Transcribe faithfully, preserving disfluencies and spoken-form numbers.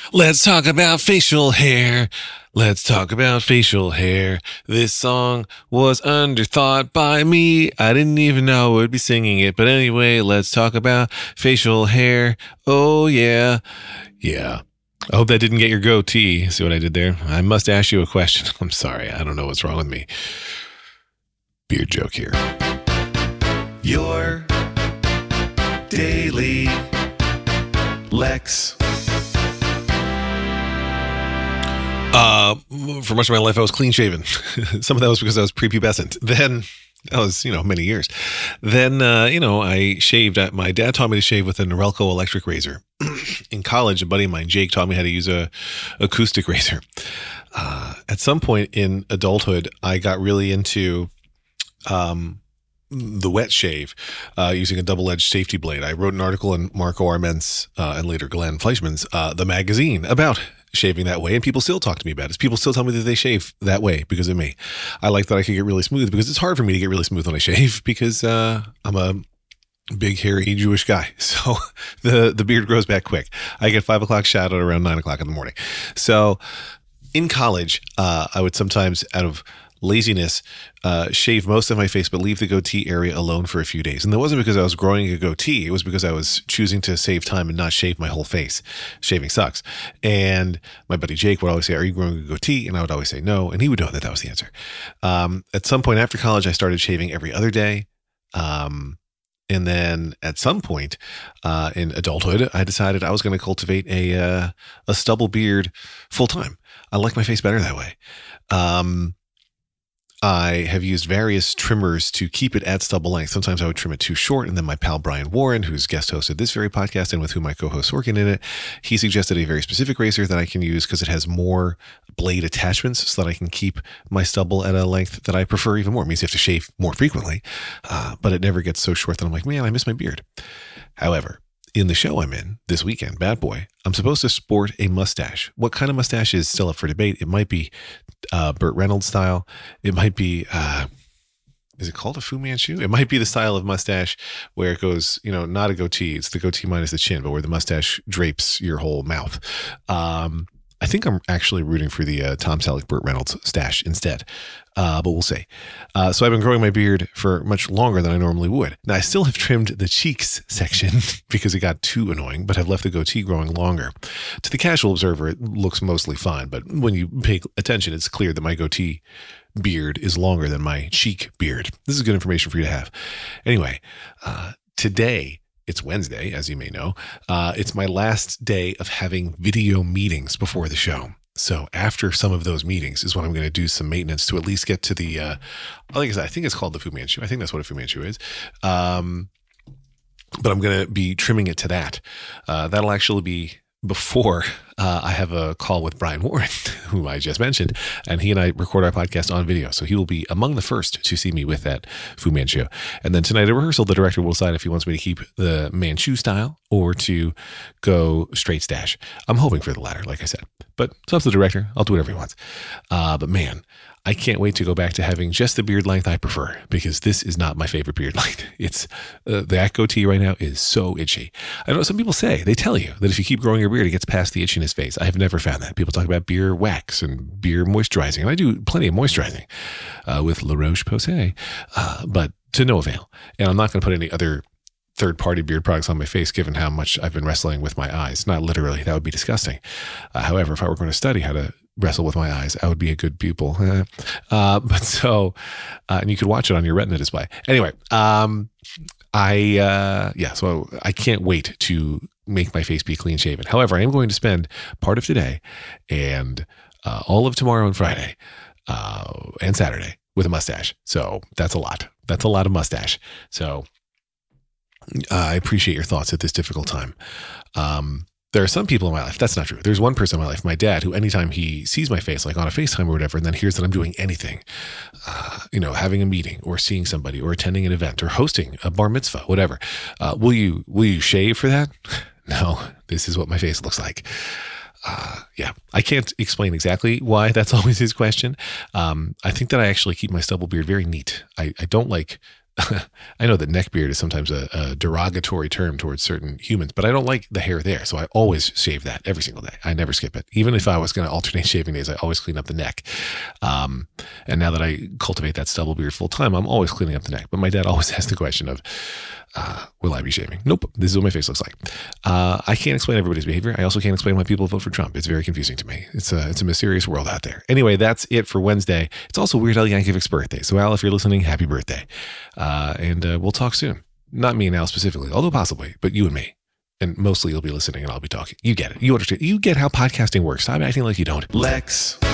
Let's talk about facial hair. Let's talk about facial hair. This song was underthought by me. I didn't even know I would be singing it. But anyway, let's talk about facial hair. Oh, yeah. Yeah. I hope that didn't get your goatee. See what I did there? I must ask you a question. I'm sorry. I don't know what's wrong with me. Beard joke here. Your Daily Lex. Uh, for much of my life, I was clean shaven. Some of that was because I was prepubescent. Then, that was, you know, many years. Then, uh, you know, I shaved. My dad taught me to shave with a Norelco electric razor. In college, a buddy of mine, Jake, taught me how to use a acoustic razor. Uh, at some point in adulthood, I got really into um, the wet shave uh, using a double-edged safety blade. I wrote an article in Marco Arment's uh, and later Glenn Fleischman's uh, The Magazine about shaving that way, and people still talk to me about it. People still tell me that they shave that way because of me. I like that I can get really smooth because it's hard for me to get really smooth when I shave because uh, I'm a big, hairy Jewish guy. So the, the beard grows back quick. I get five o'clock shot at around nine o'clock in the morning. So in college, uh, I would sometimes, out of laziness, uh, shave most of my face, but leave the goatee area alone for a few days. And that wasn't because I was growing a goatee. It was because I was choosing to save time and not shave my whole face. Shaving sucks. And my buddy Jake would always say, "Are you growing a goatee?" And I would always say no. And he would know that that was the answer. Um, at some point after college, I started shaving every other day. Um, and then at some point uh, in adulthood, I decided I was going to cultivate a, uh, a stubble beard full time. I like my face better that way. Um, I have used various trimmers to keep it at stubble length. Sometimes I would trim it too short. And then my pal Brian Warren, who's guest hosted this very podcast and with whom I co-host Sorkin in it, he suggested a very specific razor that I can use because it has more blade attachments so that I can keep my stubble at a length that I prefer even more. It means you have to shave more frequently, uh, but it never gets so short that I'm like, man, I miss my beard. However, in the show I'm in this weekend, Bad Boy, I'm supposed to sport a mustache. What kind of mustache is still up for debate. It might be uh, Burt Reynolds style. It might be, uh, is it called a Fu Manchu? It might be the style of mustache where it goes, you know, not a goatee. It's the goatee minus the chin, but where the mustache drapes your whole mouth. Um, I think I'm actually rooting for the uh, Tom Selleck, Burt Reynolds stash instead, uh, but we'll see. Uh, so I've been growing my beard for much longer than I normally would. Now, I still have trimmed the cheeks section because it got too annoying, but have left the goatee growing longer. To the casual observer, it looks mostly fine, but when you pay attention, it's clear that my goatee beard is longer than my cheek beard. This is good information for you to have. Anyway, uh, today, it's Wednesday, as you may know. Uh, it's my last day of having video meetings before the show. So after some of those meetings is when I'm going to do some maintenance to at least get to the, uh, like I said, I think it's called the Fu Manchu. I think that's what a Fu Manchu is. Um, but I'm going to be trimming it to that. Uh, that'll actually be before uh, I have a call with Brian Warren, whom I just mentioned, and he and I record our podcast on video. So he will be among the first to see me with that Fu Manchu. And then tonight at rehearsal, the director will decide if he wants me to keep the Manchu style or to go straight stash. I'm hoping for the latter, like I said, but it's up to the director. I'll do whatever he wants. Uh, but man, I can't wait to go back to having just the beard length I prefer because this is not my favorite beard length. It's uh, that goatee right now is so itchy. I know some people say, they tell you that if you keep growing your beard, it gets past the itchiness phase. I have never found that. People talk about beer wax and beer moisturizing, and I do plenty of moisturizing uh, with La Roche-Posay, uh, but to no avail. And I'm not going to put any other third-party beard products on my face, given how much I've been wrestling with my eyes. Not literally, that would be disgusting. Uh, however, if I were going to study how to wrestle with my eyes, I would be a good pupil. uh, but so, uh, and you could watch it on your retina display. Anyway, um, I, uh, yeah, so I can't wait to make my face be clean shaven. However, I am going to spend part of today and uh, all of tomorrow and Friday uh, and Saturday with a mustache. So that's a lot. That's a lot of mustache. So uh, I appreciate your thoughts at this difficult time. Um, There are some people in my life, that's not true. There's one person in my life, my dad, who anytime he sees my face, like on a FaceTime or whatever, and then hears that I'm doing anything, uh, you know, having a meeting or seeing somebody or attending an event or hosting a bar mitzvah, whatever, uh, will you, will you shave for that? No, this is what my face looks like. Uh, yeah, I can't explain exactly why that's always his question. Um, I think that I actually keep my stubble beard very neat. I, I don't like I know that neckbeard is sometimes a, a derogatory term towards certain humans, but I don't like the hair there. So I always shave that every single day. I never skip it. Even if I was going to alternate shaving days, I always clean up the neck. Um, and now that I cultivate that stubble beard full time, I'm always cleaning up the neck. But my dad always asks the question of, uh, will I be shaving? Nope. This is what my face looks like. Uh, I can't explain everybody's behavior. I also can't explain why people vote for Trump. It's very confusing to me. It's a, it's a mysterious world out there. Anyway, that's it for Wednesday. It's also Weird Al Yankovic's birthday. So Al, if you're listening, happy birthday. Uh, and uh, we'll talk soon. Not me and Al specifically, although possibly, but you and me. And mostly you'll be listening and I'll be talking. You get it. You understand. You get how podcasting works. Stop acting like you don't. Lex